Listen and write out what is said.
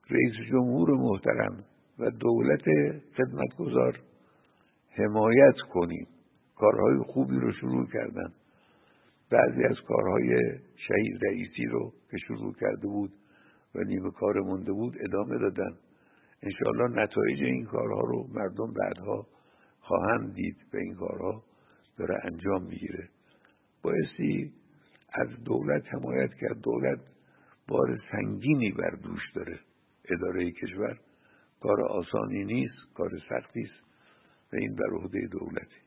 رئیس جمهور محترم و دولت خدمتگزار حمایت کنیم. کارهای خوبی رو شروع کردن. بعضی از کارهای شهید رئیسی رو که شروع کرده بود و نیمه کار مونده بود ادامه دادن. انشاءالله نتایج این کارها رو مردم بعدها خواهند دید و این کارها داره انجام میگیره. بایستی از دولت حمایت کرد. دولت بار سنگینی بر دوش داره. اداره کشور کار آسانی نیست، کار سختی است و این بر عهده دولته.